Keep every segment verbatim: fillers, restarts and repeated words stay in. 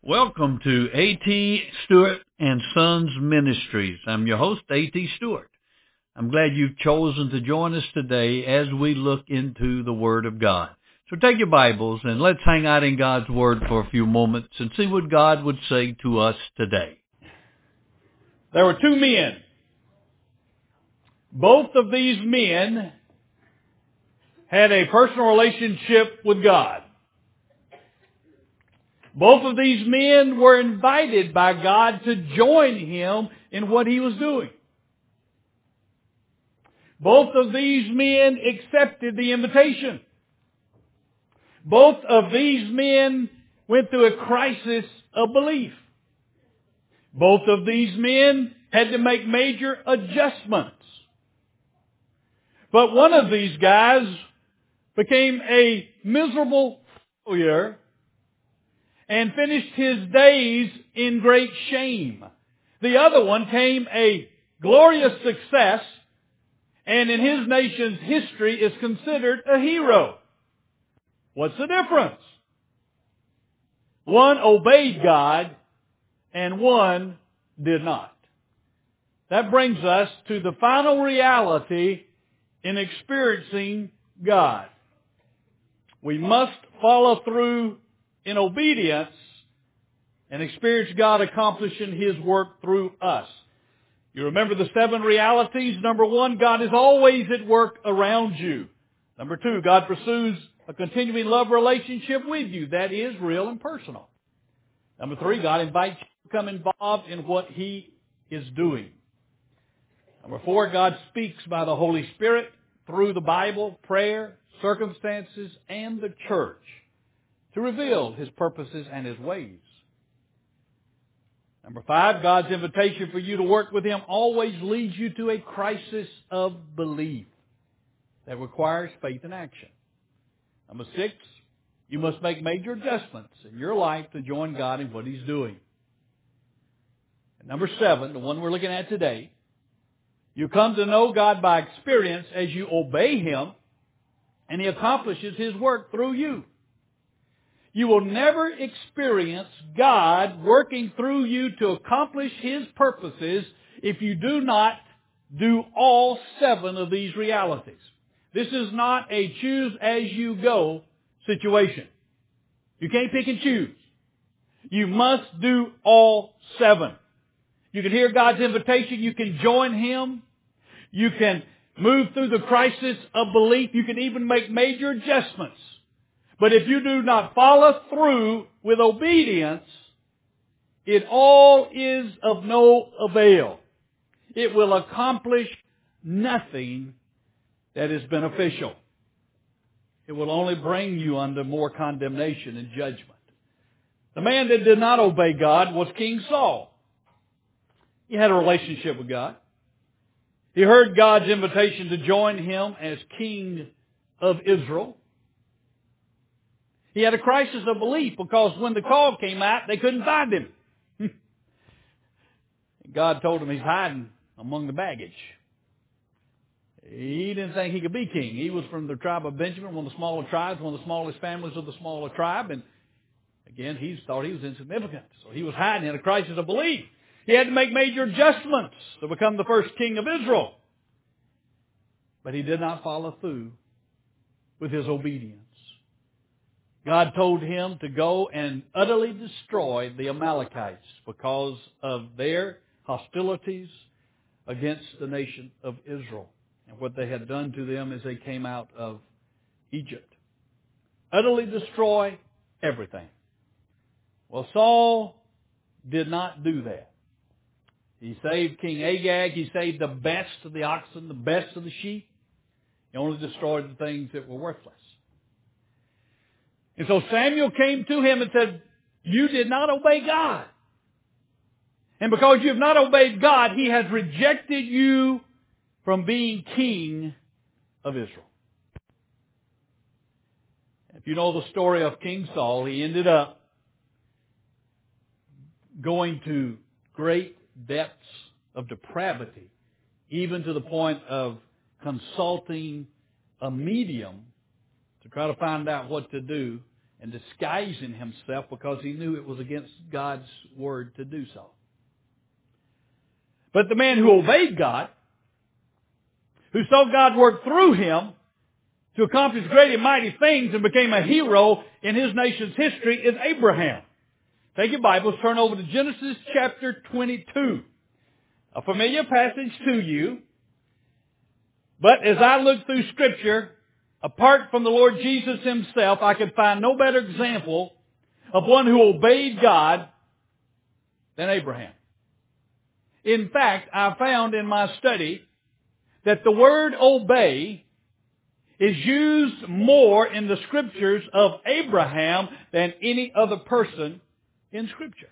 Welcome to A T. Stewart and Sons Ministries. I'm your host, A T. Stewart. I'm glad you've chosen to join us today as we look into the Word of God. So take your Bibles and let's hang out in God's Word for a few moments and see what God would say to us today. There were two men. Both of these men had a personal relationship with God. Both of these men were invited by God to join Him in what He was doing. Both of these men accepted the invitation. Both of these men went through a crisis of belief. Both of these men had to make major adjustments. But one of these guys became a miserable failure and finished his days in great shame. The other one came a glorious success, and in his nation's history is considered a hero. What's the difference? One obeyed God, and one did not. That brings us to the final reality in experiencing God. We must follow through in obedience and experience God accomplishing His work through us. You remember the seven realities? Number one, God is always at work around you. Number two, God pursues a continuing love relationship with you. That is real and personal. Number three, God invites you to become involved in what He is doing. Number four, God speaks by the Holy Spirit through the Bible, prayer, circumstances, and the church to reveal His purposes and His ways. Number five, God's invitation for you to work with Him always leads you to a crisis of belief that requires faith and action. Number six, you must make major adjustments in your life to join God in what He's doing. And number seven, the one we're looking at today, you come to know God by experience as you obey Him and He accomplishes His work through you. You will never experience God working through you to accomplish His purposes if you do not do all seven of these realities. This is not a choose-as-you-go situation. You can't pick and choose. You must do all seven. You can hear God's invitation. You can join Him. You can move through the crisis of belief. You can even make major adjustments. But if you do not follow through with obedience, it all is of no avail. It will accomplish nothing that is beneficial. It will only bring you under more condemnation and judgment. The man that did not obey God was King Saul. He had a relationship with God. He heard God's invitation to join him as king of Israel. He had a crisis of belief because when the call came out, they couldn't find him. God told him he's hiding among the baggage. He didn't think he could be king. He was from the tribe of Benjamin, one of the smaller tribes, one of the smallest families of the smaller tribe. And again, he thought he was insignificant. So he was hiding in a crisis of belief. He had to make major adjustments to become the first king of Israel. But he did not follow through with his obedience. God told him to go and utterly destroy the Amalekites because of their hostilities against the nation of Israel and what they had done to them as they came out of Egypt. Utterly destroy everything. Well, Saul did not do that. He saved King Agag. He saved the best of the oxen, the best of the sheep. He only destroyed the things that were worthless. And so Samuel came to him and said, you did not obey God. And because you have not obeyed God, He has rejected you from being king of Israel. If you know the story of King Saul, he ended up going to great depths of depravity, even to the point of consulting a medium to try to find out what to do and disguising himself because he knew it was against God's word to do so. But the man who obeyed God, who saw God work through him to accomplish great and mighty things and became a hero in his nation's history, is Abraham. Take your Bibles, turn over to Genesis chapter twenty-two. A familiar passage to you. But as I look through Scripture, apart from the Lord Jesus Himself, I could find no better example of one who obeyed God than Abraham. In fact, I found in my study that the word obey is used more in the Scriptures of Abraham than any other person in Scripture.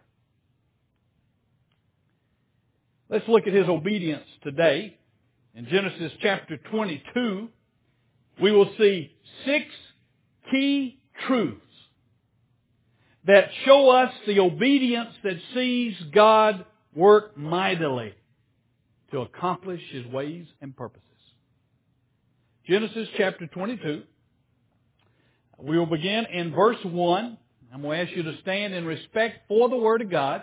Let's look at his obedience today. In Genesis chapter twenty-two, we will see six key truths that show us the obedience that sees God work mightily to accomplish His ways and purposes. Genesis chapter twenty-two. We will begin in verse one. I'm going to ask you to stand in respect for the Word of God.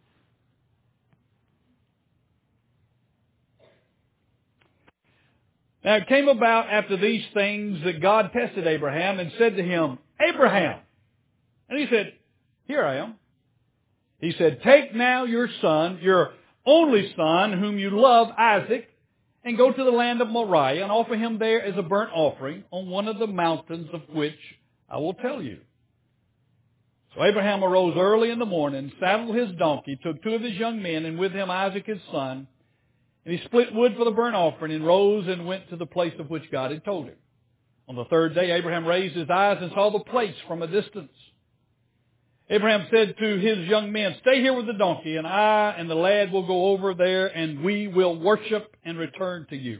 Now it came about after these things that God tested Abraham and said to him, Abraham! And he said, Here I am. He said, Take now your son, your only son, whom you love, Isaac, and go to the land of Moriah and offer him there as a burnt offering on one of the mountains of which I will tell you. So Abraham arose early in the morning, saddled his donkey, took two of his young men, and with him Isaac his son, and he split wood for the burnt offering and rose and went to the place of which God had told him. On the third day, Abraham raised his eyes and saw the place from a distance. Abraham said to his young men, Stay here with the donkey, and I and the lad will go over there, and we will worship and return to you.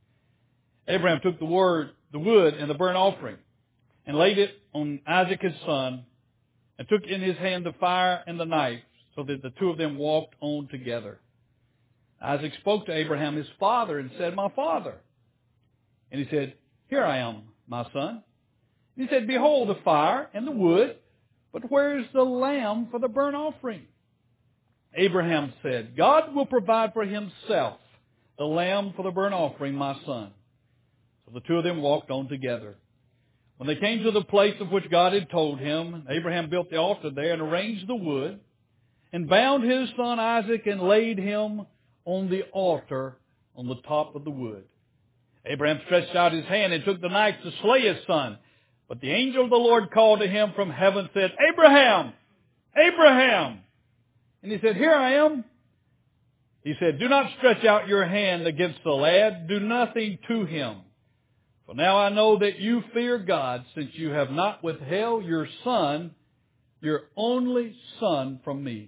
Abraham took the word, the wood and the burnt offering, and laid it on Isaac his son, and took in his hand the fire and the knife, so that the two of them walked on together. Isaac spoke to Abraham, his father, and said, My father. And he said, Here I am, my son. And he said, Behold the fire and the wood, but where is the lamb for the burnt offering? Abraham said, God will provide for himself the lamb for the burnt offering, my son. So the two of them walked on together. When they came to the place of which God had told him, Abraham built the altar there and arranged the wood, and bound his son Isaac and laid him on the altar on the top of the wood. Abraham stretched out his hand and took the knife to slay his son. But the angel of the Lord called to him from heaven, said, Abraham! Abraham! And he said, Here I am. He said, Do not stretch out your hand against the lad. Do nothing to him. For now I know that you fear God, since you have not withheld your son, your only son, from me.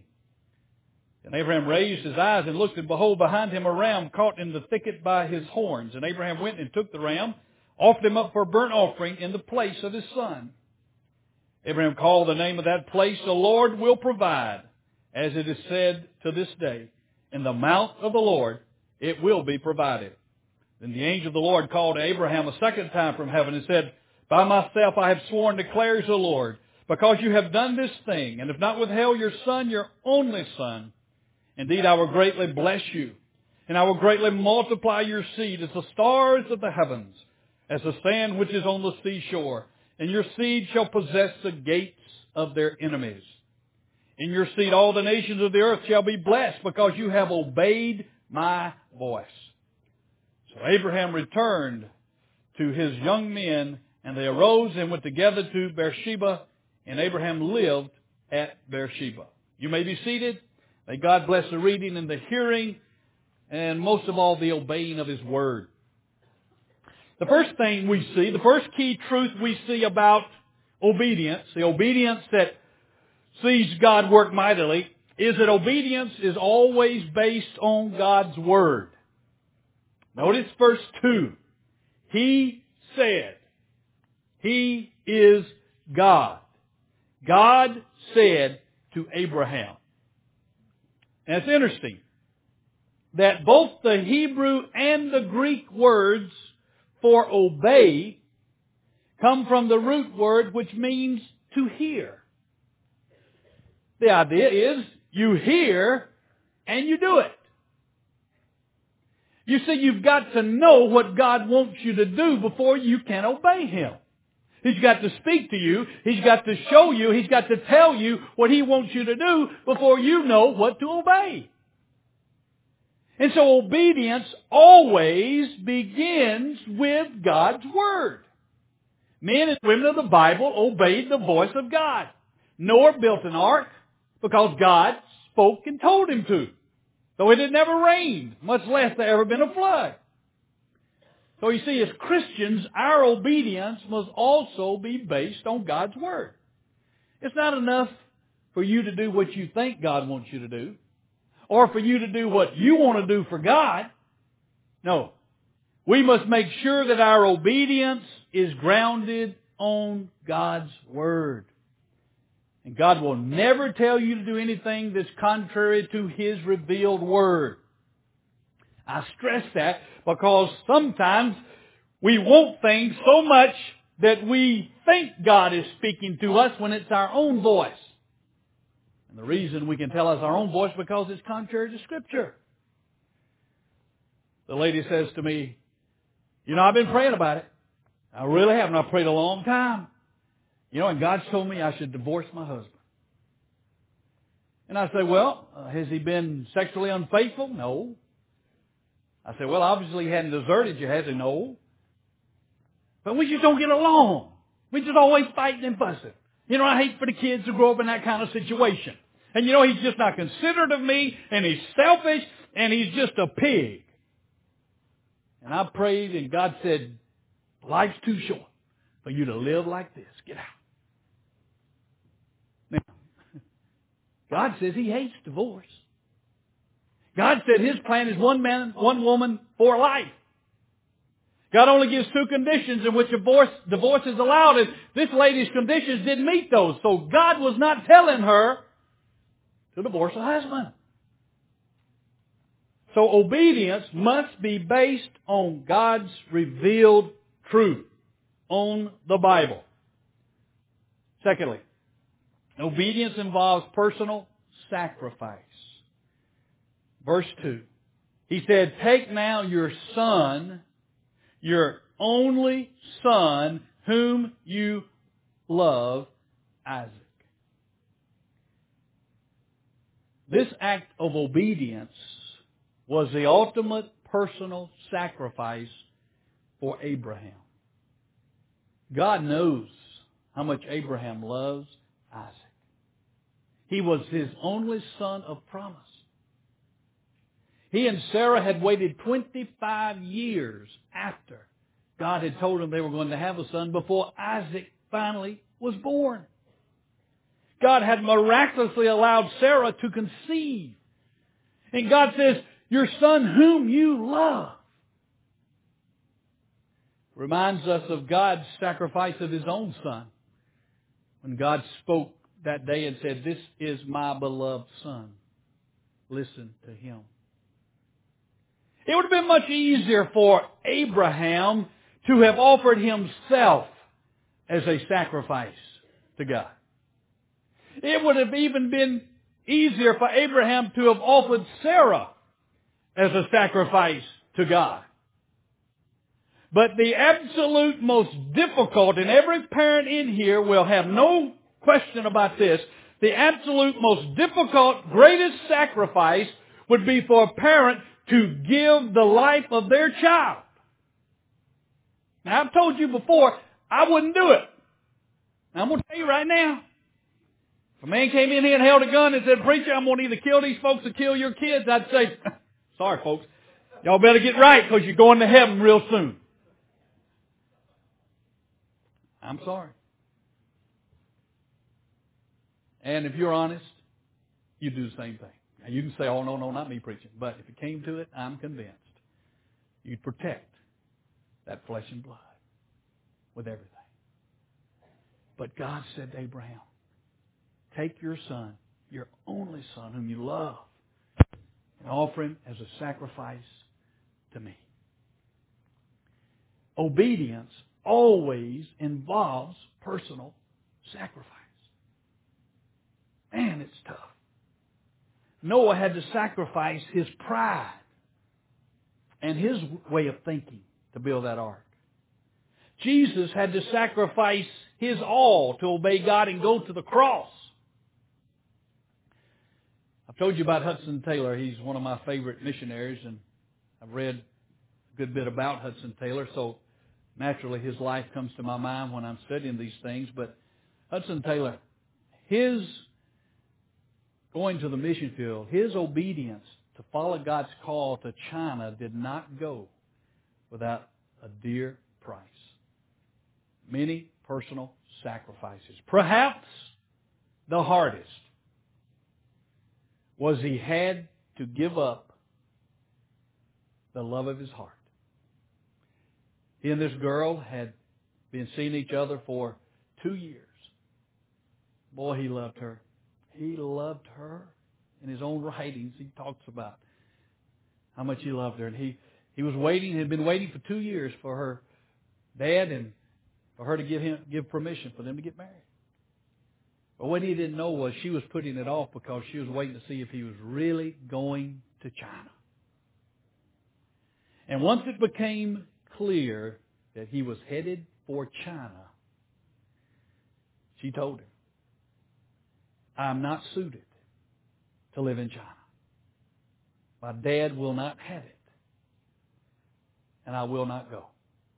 And Abraham raised his eyes and looked, and behold, behind him a ram caught in the thicket by his horns. And Abraham went and took the ram, offered him up for a burnt offering in the place of his son. Abraham called the name of that place, The Lord will provide, as it is said to this day, In the mount of the Lord it will be provided. Then the angel of the Lord called to Abraham a second time from heaven and said, By myself I have sworn, declares the Lord, because you have done this thing, and have not withheld your son, your only son. Indeed, I will greatly bless you, and I will greatly multiply your seed as the stars of the heavens, as the sand which is on the seashore. And your seed shall possess the gates of their enemies. In your seed all the nations of the earth shall be blessed, because you have obeyed my voice. So Abraham returned to his young men, and they arose and went together to Beersheba, and Abraham lived at Beersheba. You may be seated. May God bless the reading and the hearing, and most of all, the obeying of His Word. The first thing we see, the first key truth we see about obedience, the obedience that sees God work mightily, is that obedience is always based on God's Word. Notice verse two. He said, He is God. God said to Abraham. And it's interesting that both the Hebrew and the Greek words for obey come from the root word which means to hear. The idea is you hear and you do it. You see, you've got to know what God wants you to do before you can obey Him. He's got to speak to you. He's got to show you. He's got to tell you what He wants you to do before you know what to obey. And so obedience always begins with God's Word. Men and women of the Bible obeyed the voice of God. Noah built an ark because God spoke and told him to. Though it had never rained, much less there ever been a flood. So you see, as Christians, our obedience must also be based on God's Word. It's not enough for you to do what you think God wants you to do, or for you to do what you want to do for God. No. We must make sure that our obedience is grounded on God's Word. And God will never tell you to do anything that's contrary to His revealed Word. I stress that because sometimes we want things so much that we think God is speaking to us when it's our own voice. And the reason we can tell it's our own voice is because it's contrary to Scripture. The lady says to me, you know, I've been praying about it. I really have, and I've prayed a long time. You know, and God's told me I should divorce my husband. And I say, well, uh, has he been sexually unfaithful? No. I say, well, obviously he hadn't deserted you, has he? No. But we just don't get along. We just always fighting and fussing. You know, I hate for the kids to grow up in that kind of situation. And you know, he's just not considerate of me, and he's selfish, and he's just a pig. And I prayed, and God said, life's too short for you to live like this. Get out. Now, God says He hates divorce. God said His plan is one man, one woman for life. God only gives two conditions in which divorce, divorce is allowed. And this lady's conditions didn't meet those. So God was not telling her to divorce her husband. So obedience must be based on God's revealed truth, on the Bible. Secondly, obedience involves personal sacrifice. Verse two. He said, take now your son, your only son, whom you love, Isaac. This act of obedience was the ultimate personal sacrifice for Abraham. God knows how much Abraham loves Isaac. He was his only son of promise. He and Sarah had waited twenty-five years after God had told them they were going to have a son before Isaac finally was born. God had miraculously allowed Sarah to conceive. And God says, your son whom you love. Reminds us of God's sacrifice of His own son. When God spoke that day and said, this is my beloved son. Listen to him. It would have been much easier for Abraham to have offered himself as a sacrifice to God. It would have even been easier for Abraham to have offered Sarah as a sacrifice to God. But the absolute most difficult, and every parent in here will have no question about this, the absolute most difficult, greatest sacrifice would be for a parent to give the life of their child. Now, I've told you before, I wouldn't do it. Now, I'm going to tell you right now. If a man came in here and held a gun and said, preacher, I'm going to either kill these folks or kill your kids, I'd say, sorry, folks, y'all better get right because you're going to heaven real soon. I'm sorry. And if you're honest, you do the same thing. Now, you can say, oh, no, no, not me preaching. But if it came to it, I'm convinced you'd protect that flesh and blood with everything. But God said to Abraham, take your son, your only son whom you love, and offer him as a sacrifice to me. Obedience always involves personal sacrifice. Man, it's tough. Noah had to sacrifice his pride and his way of thinking to build that ark. Jesus had to sacrifice his all to obey God and go to the cross. I've told you about Hudson Taylor. He's one of my favorite missionaries, and I've read a good bit about Hudson Taylor, so naturally his life comes to my mind when I'm studying these things. But Hudson Taylor, his going to the mission field, his obedience to follow God's call to China did not go without a dear price. Many personal sacrifices. Perhaps the hardest was he had to give up the love of his heart. He and this girl had been seeing each other for two years. Boy, he loved her. He loved her. In his own writings, he talks about how much he loved her. And he, he was waiting, he had been waiting for two years for her dad and for her to give him give permission for them to get married. But what he didn't know was she was putting it off because she was waiting to see if he was really going to China. And once it became clear that he was headed for China, she told him, I'm not suited to live in China. My dad will not have it. And I will not go.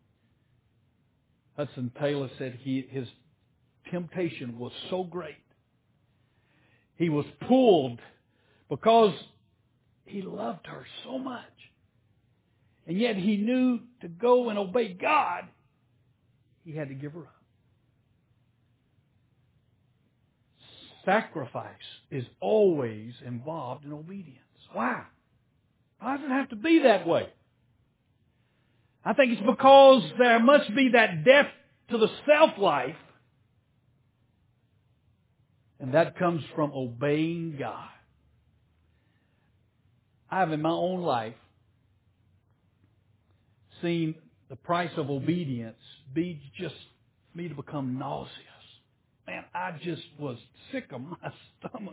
Hudson Taylor said he, his temptation was so great. He was pulled because he loved her so much. And yet he knew to go and obey God, he had to give her up. Sacrifice is always involved in obedience. Why? Why does it have to be that way? I think it's because there must be that death to the self-life, and that comes from obeying God. I have in my own life seen the price of obedience be just me to become nauseous. Man, I just was sick of my stomach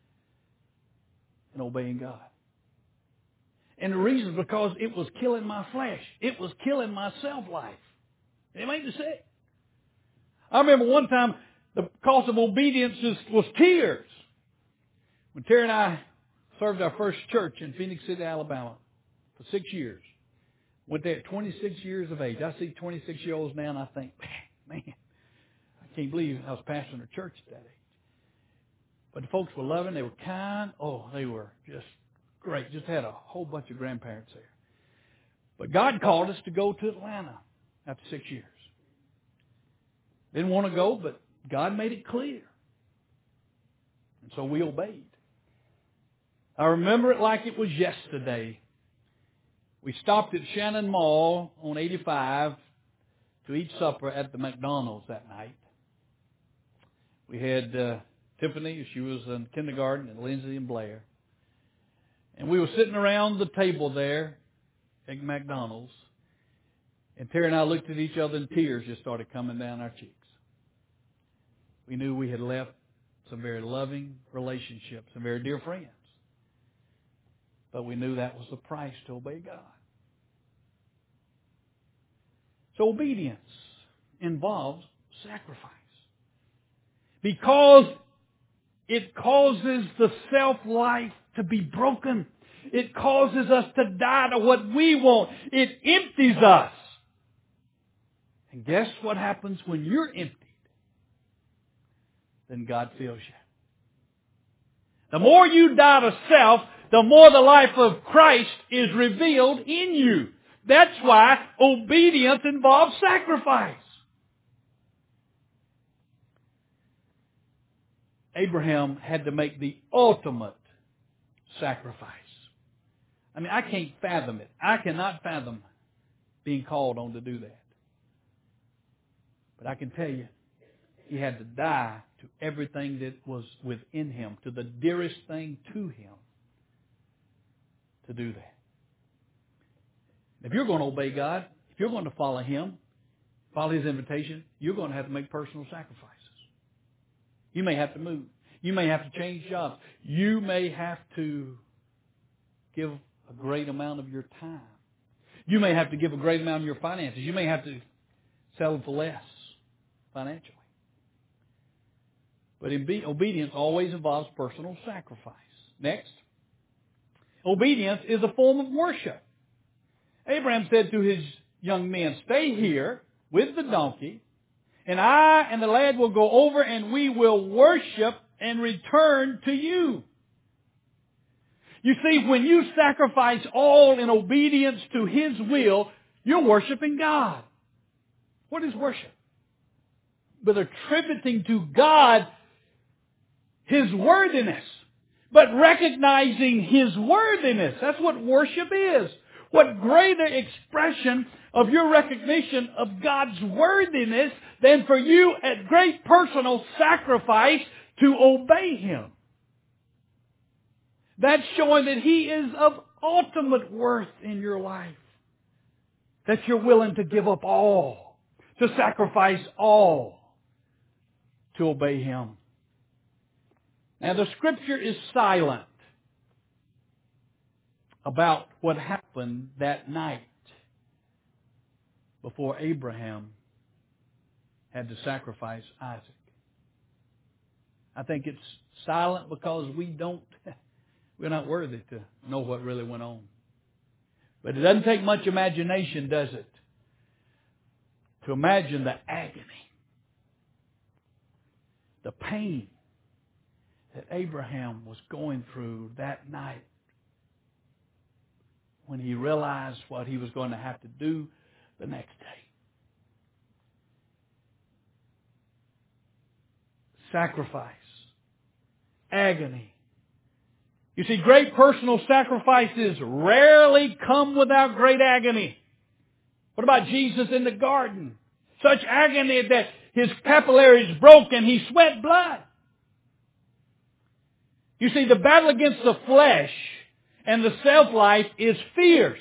in obeying God. And the reason is because it was killing my flesh. It was killing my self-life. It made me sick. I remember one time the cost of obedience was, was tears. When Terry and I served our first church in Phoenix City, Alabama for six years. Went there at twenty-six years of age. I see twenty-six-year-olds now and I think, man, I can't believe I was pastoring a church at that age. But the folks were loving. They were kind. Oh, they were just great. Just had a whole bunch of grandparents there. But God called us to go to Atlanta after six years. Didn't want to go, but God made it clear. And so we obeyed. I remember it like it was yesterday. We stopped at Shannon Mall on eighty-five to eat supper at the McDonald's that night. We had uh, Tiffany, she was in kindergarten, and Lindsay and Blair. And we were sitting around the table there at McDonald's. And Terry and I looked at each other and tears just started coming down our cheeks. We knew we had left some very loving relationships, some very dear friends. But we knew that was the price to obey God. So obedience involves sacrifice. Because it causes the self-life to be broken. It causes us to die to what we want. It empties us. And guess what happens when you're emptied? Then God fills you. The more you die to self, the more the life of Christ is revealed in you. That's why obedience involves sacrifice. Abraham had to make the ultimate sacrifice. I mean, I can't fathom it. I cannot fathom being called on to do that. But I can tell you, he had to die to everything that was within him, to the dearest thing to him, to do that. If you're going to obey God, if you're going to follow Him, follow His invitation, you're going to have to make personal sacrifices. You may have to move. You may have to change jobs. You may have to give a great amount of your time. You may have to give a great amount of your finances. You may have to settle for less financially. But obedience always involves personal sacrifice. Next. Obedience is a form of worship. Abraham said to his young men, "Stay here with the donkey, and I and the lad will go over and we will worship and return to you." You see, when you sacrifice all in obedience to His will, you're worshiping God. What is worship? But attributing to God His worthiness. But recognizing His worthiness. That's what worship is. What greater expression of your recognition of God's worthiness than for you at great personal sacrifice to obey Him. That's showing that He is of ultimate worth in your life. That you're willing to give up all, to sacrifice all, to obey Him. Now the Scripture is silent about what happened that night before Abraham had to sacrifice Isaac. I think it's silent because we don't, we're not worthy to know what really went on. But it doesn't take much imagination, does it, to imagine the agony, the pain that Abraham was going through that night when he realized what he was going to have to do the next day. Sacrifice. Agony. You see, great personal sacrifices rarely come without great agony. What about Jesus in the garden? Such agony that his capillaries broke and he sweat blood. You see, the battle against the flesh and the self-life is fierce.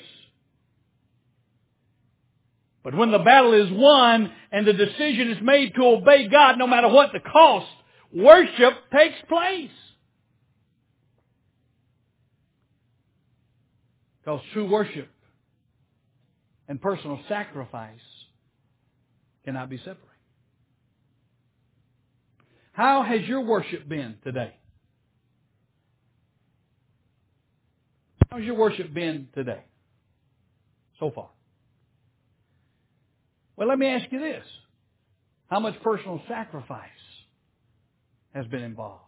But when the battle is won and the decision is made to obey God no matter what the cost, worship takes place. Because true worship and personal sacrifice cannot be separated. How has your worship been today? How's your worship been today? So far. Well, let me ask you this. How much personal sacrifice has been involved?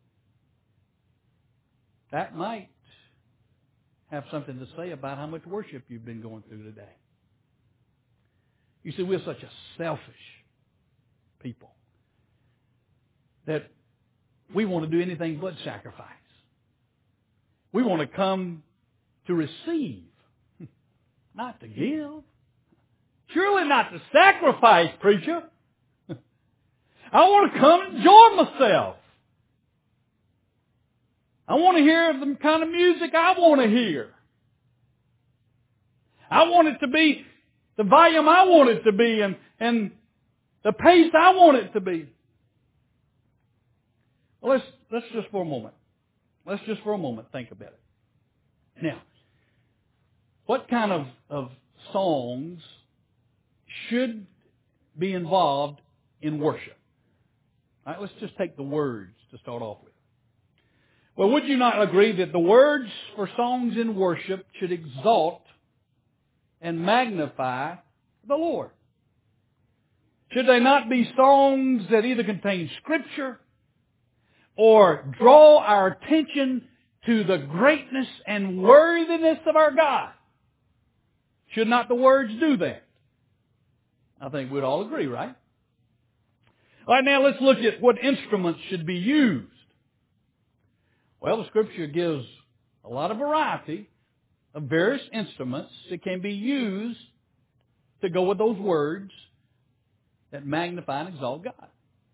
That might have something to say about how much worship you've been going through today. You see, we're such a selfish people that we want to do anything but sacrifice. We want to come to receive, not to give. Surely not to sacrifice, preacher. I want to come and enjoy myself. I want to hear the kind of music I want to hear. I want it to be the volume I want it to be and, and the pace I want it to be. Well, let's, let's just for a moment. Let's just for a moment think about it. Now, what kind of, of songs should be involved in worship? All right, let's just take the words to start off with. Well, would you not agree that the words for songs in worship should exalt and magnify the Lord? Should they not be songs that either contain Scripture or draw our attention to the greatness and worthiness of our God? Should not the words do that? I think we'd all agree, right? All right, now let's look at what instruments should be used. Well, the Scripture gives a lot of variety of various instruments that can be used to go with those words that magnify and exalt God.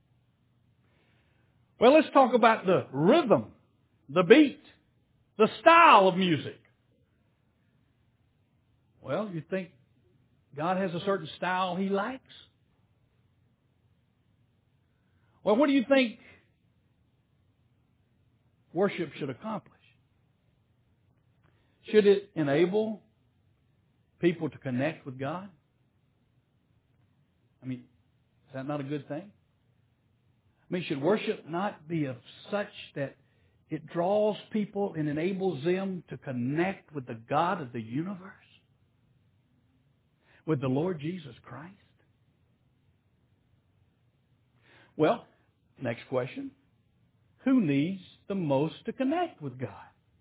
Well, let's talk about the rhythm, the beat, the style of music. Well, you think God has a certain style He likes? Well, what do you think worship should accomplish? Should it enable people to connect with God? I mean, is that not a good thing? I mean, should worship not be of such that it draws people and enables them to connect with the God of the universe? With the Lord Jesus Christ? Well, next question. Who needs the most to connect with God?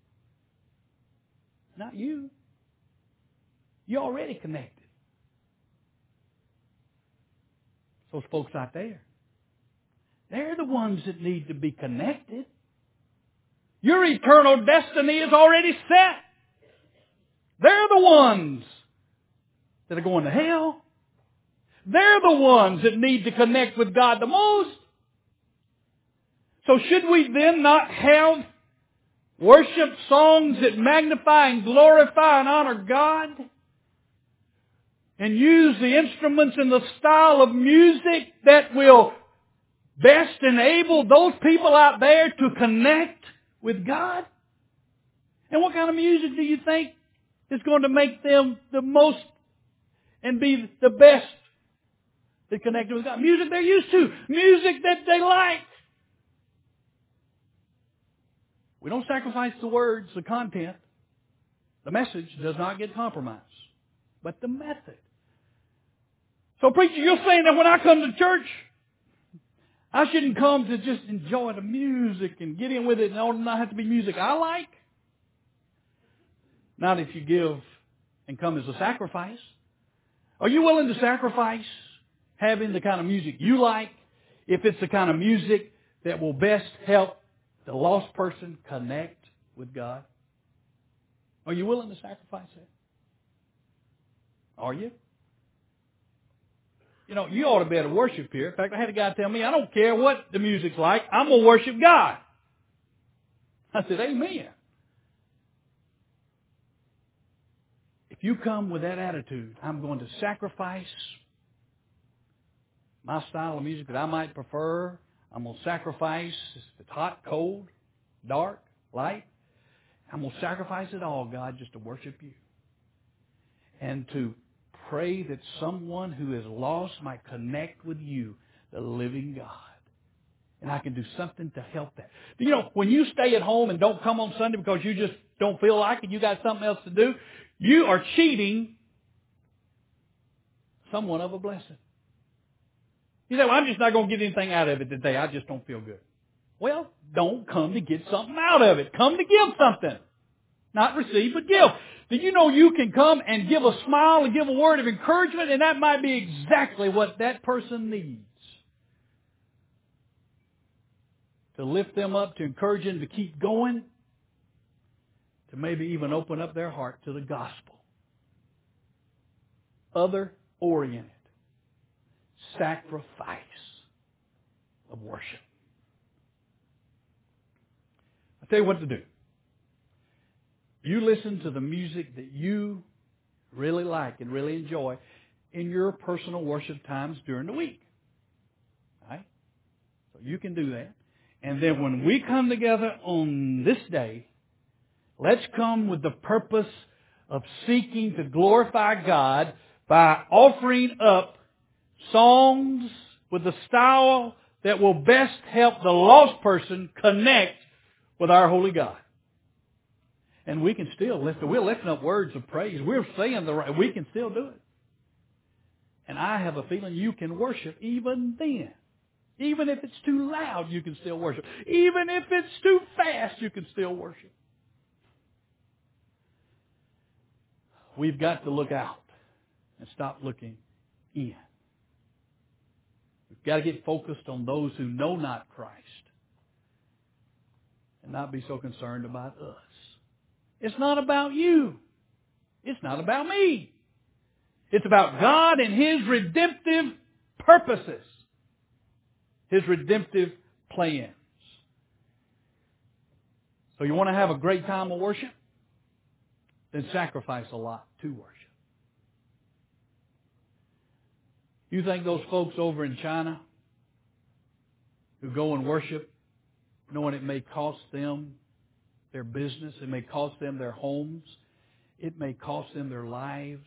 Not you. You're already connected. Those folks out there, they're the ones that need to be connected. Your eternal destiny is already set. They're the ones that are going to hell. They're the ones that need to connect with God the most. So should we then not have worship songs that magnify and glorify and honor God? And use the instruments and the style of music that will best enable those people out there to connect with God? And what kind of music do you think is going to make them the most and be the best that connect with God? Music they're used to. Music that they like. We don't sacrifice the words, the content. The message does not get compromised. But the method. So preacher, you're saying that when I come to church, I shouldn't come to just enjoy the music and get in with it and it ought not have to be music I like? Not if you give and come as a sacrifice. Are you willing to sacrifice having the kind of music you like if it's the kind of music that will best help the lost person connect with God? Are you willing to sacrifice that? Are you? You know, you ought to be able to worship here. In fact, I had a guy tell me, I don't care what the music's like, I'm going to worship God. I said, amen. If you come with that attitude, I'm going to sacrifice my style of music that I might prefer. I'm going to sacrifice if it's hot, cold, dark, light. I'm going to sacrifice it all, God, just to worship you. And to pray that someone who is lost might connect with you, the living God. And I can do something to help that. You know, when you stay at home and don't come on Sunday because you just don't feel like it, you got something else to do, you are cheating someone of a blessing. You say, well, I'm just not going to get anything out of it today. I just don't feel good. Well, don't come to get something out of it. Come to give something. Not receive, but give. Did you know you can come and give a smile and give a word of encouragement, and that might be exactly what that person needs. To lift them up, to encourage them to keep going, to maybe even open up their heart to the gospel. Other-oriented sacrifice of worship. I'll tell you what to do. You listen to the music that you really like and really enjoy in your personal worship times during the week. All right? So you can do that. And then when we come together on this day, let's come with the purpose of seeking to glorify God by offering up songs with the style that will best help the lost person connect with our holy God. And we can still lift, we're lifting up words of praise. We're saying the right, we can still do it. And I have a feeling you can worship even then. Even if it's too loud, you can still worship. Even if it's too fast, you can still worship. We've got to look out and stop looking in. We've got to get focused on those who know not Christ and not be so concerned about us. It's not about you. It's not about me. It's about God and His redemptive purposes. His redemptive plans. So you want to have a great time of worship? Then sacrifice a lot to worship. You think those folks over in China who go and worship, knowing it may cost them their business. It may cost them their homes. It may cost them their lives.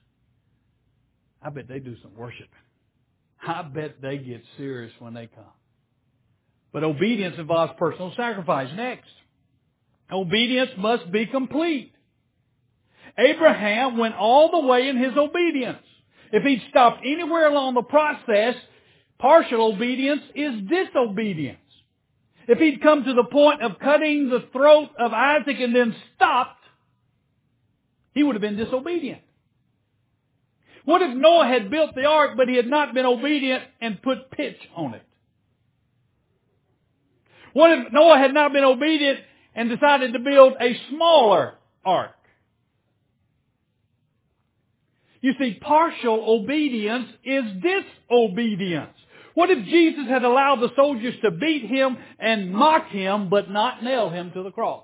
I bet they do some worshiping. I bet they get serious when they come. But obedience involves personal sacrifice. Next, obedience must be complete. Abraham went all the way in his obedience. If he'd stopped anywhere along the process, partial obedience is disobedience. If he'd come to the point of cutting the throat of Isaac and then stopped, he would have been disobedient. What if Noah had built the ark, but he had not been obedient and put pitch on it? What if Noah had not been obedient and decided to build a smaller ark? You see, partial obedience is disobedience. What if Jesus had allowed the soldiers to beat him and mock him, but not nail him to the cross?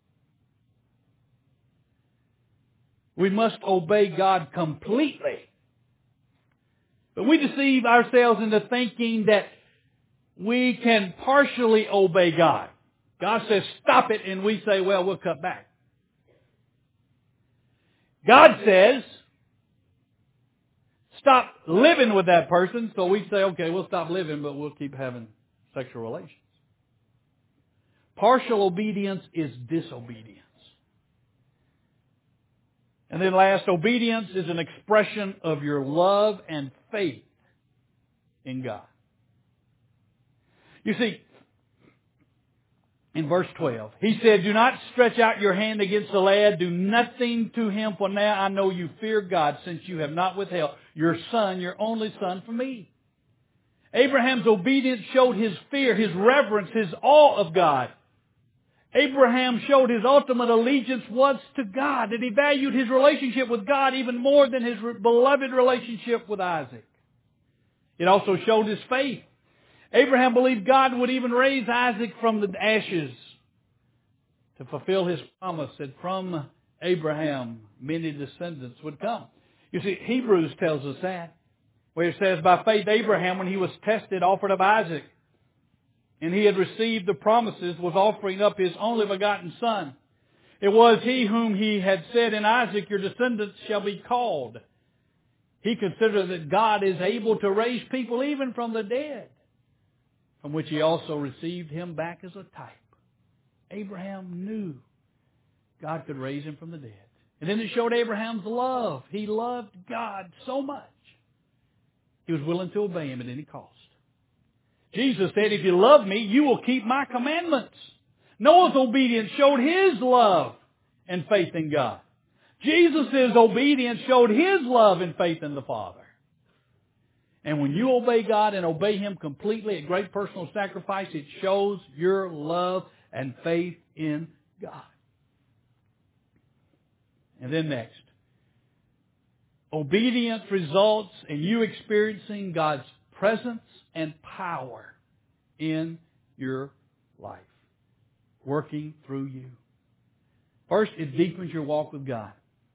We must obey God completely. But we deceive ourselves into thinking that we can partially obey God. God says, stop it, and we say, well, we'll cut back. God says, stop living with that person, so we say, okay, we'll stop living, but we'll keep having sexual relations. Partial obedience is disobedience. And then last, obedience is an expression of your love and faith in God. You see, in verse twelve, he said, do not stretch out your hand against the lad. Do nothing to him, for now I know you fear God, since you have not withheld your son, your only son, from me. Abraham's obedience showed his fear, his reverence, his awe of God. Abraham showed his ultimate allegiance was to God, that he valued his relationship with God even more than his beloved relationship with Isaac. It also showed his faith. Abraham believed God would even raise Isaac from the ashes to fulfill his promise that from Abraham many descendants would come. You see, Hebrews tells us that, where it says, by faith Abraham, when he was tested, offered up Isaac, and he had received the promises, was offering up his only begotten son. It was he whom he had said, in Isaac your descendants shall be called. He considered that God is able to raise people even from the dead, from which he also received him back as a type. Abraham knew God could raise him from the dead. And then it showed Abraham's love. He loved God so much, he was willing to obey him at any cost. Jesus said, if you love me, you will keep my commandments. Noah's obedience showed his love and faith in God. Jesus' obedience showed his love and faith in the Father. And when you obey God and obey him completely at great personal sacrifice, it shows your love and faith in God. And then next, obedience results in you experiencing God's presence and power in your life, working through you. First, it deepens your walk with God.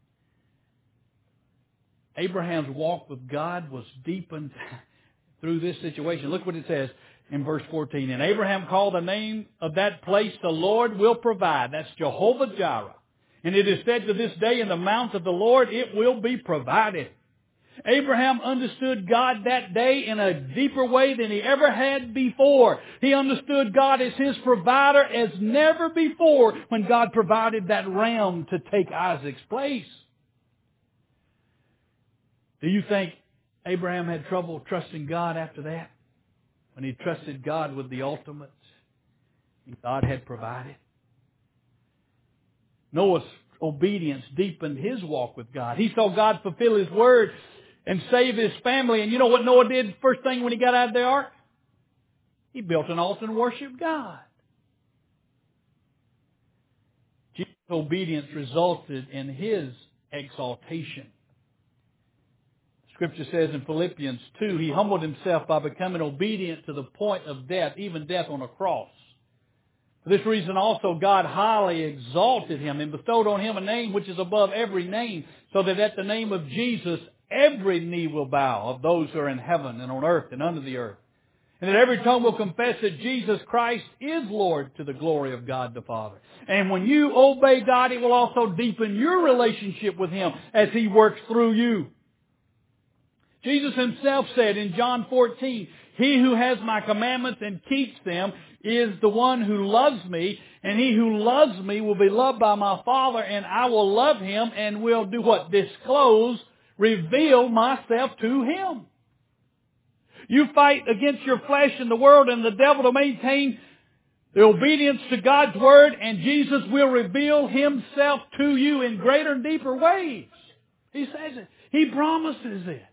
Abraham's walk with God was deepened through this situation. Look what it says in verse fourteen. And Abraham called the name of that place, the Lord will provide. That's Jehovah Jireh. And it is said to this day, in the mount of the Lord it will be provided. Abraham understood God that day in a deeper way than he ever had before. He understood God as his provider as never before when God provided that ram to take Isaac's place. Do you think Abraham had trouble trusting God after that? When he trusted God with the ultimate, God had provided. Noah's obedience deepened his walk with God. He saw God fulfill his word and save his family. And you know what Noah did first thing when he got out of the ark? He built an altar and worshiped God. Jesus' obedience resulted in his exaltation. Scripture says in Philippians two, he humbled himself by becoming obedient to the point of death, even death on a cross. For this reason also God highly exalted him and bestowed on him a name which is above every name, so that at the name of Jesus every knee will bow, of those who are in heaven and on earth and under the earth, And that every tongue will confess that Jesus Christ is Lord to the glory of God the Father. And when you obey God, it will also deepen your relationship with Him as He works through you. Jesus Himself said in John fourteen, "He who has my commandments and keeps them is the one who loves me, and he who loves me will be loved by my Father, and I will love him and will do what? Disclose, reveal myself to him." You fight against your flesh and the world and the devil to maintain the obedience to God's Word, and Jesus will reveal Himself to you in greater and deeper ways. He says it. He promises it.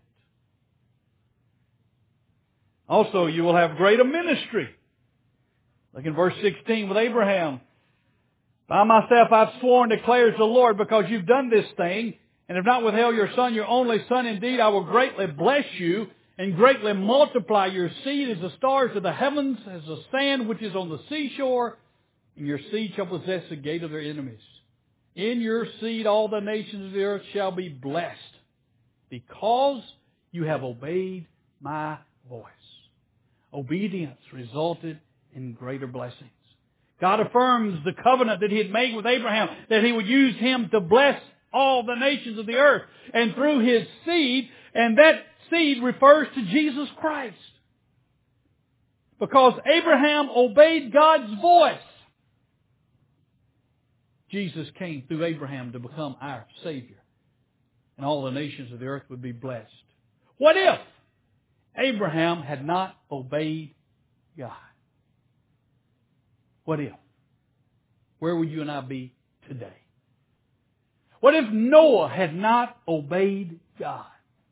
Also, you will have greater ministry. Look in verse sixteen with Abraham. "By myself I've sworn, declares the Lord, because you've done this thing, and have not withheld your son, your only son. Indeed, I will greatly bless you, and greatly multiply your seed as the stars of the heavens, as the sand which is on the seashore, and your seed shall possess the gate of their enemies. In your seed all the nations of the earth shall be blessed, because you have obeyed my voice." Obedience resulted in greater blessings. God affirms the covenant that He had made with Abraham, that He would use him to bless all the nations of the earth, and through his seed, and that seed refers to Jesus Christ. Because Abraham obeyed God's voice, Jesus came through Abraham to become our Savior, and all the nations of the earth would be blessed. What if Abraham had not obeyed God? What if? Where would you and I be today? What if Noah had not obeyed God?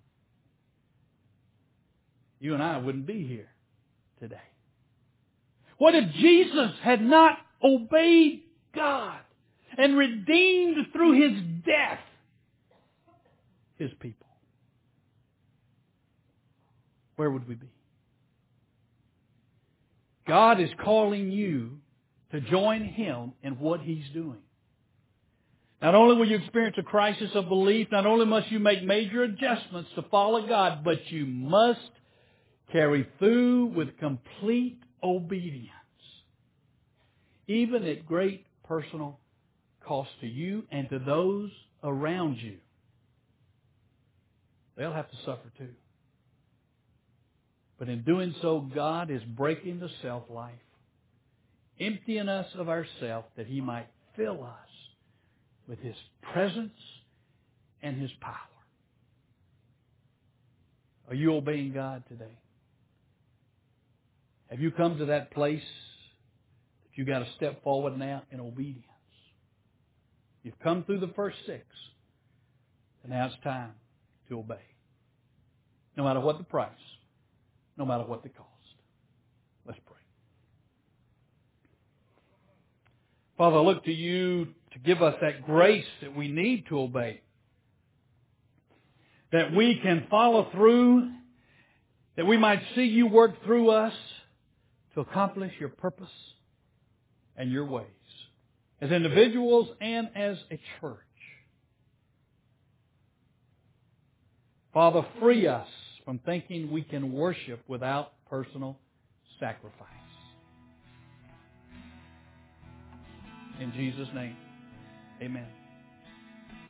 You and I wouldn't be here today. What if Jesus had not obeyed God and redeemed through His death His people? Where would we be? God is calling you to join Him in what He's doing. Not only will you experience a crisis of belief, not only must you make major adjustments to follow God, but you must carry through with complete obedience, even at great personal cost to you and to those around you. They'll have to suffer too. But in doing so, God is breaking the self-life, emptying us of ourself that He might fill us with His presence and His power. Are you obeying God today? Have you come to that place that you've got to step forward now in obedience? You've come through the first six, and now it's time to obey. No matter what the price, no matter what the cost. Let's pray. Father, I look to You to give us that grace that we need to obey. That we can follow through, that we might see You work through us to accomplish Your purpose and Your ways, as individuals and as a church. Father, free us from thinking we can worship without personal sacrifice. In Jesus' name, amen.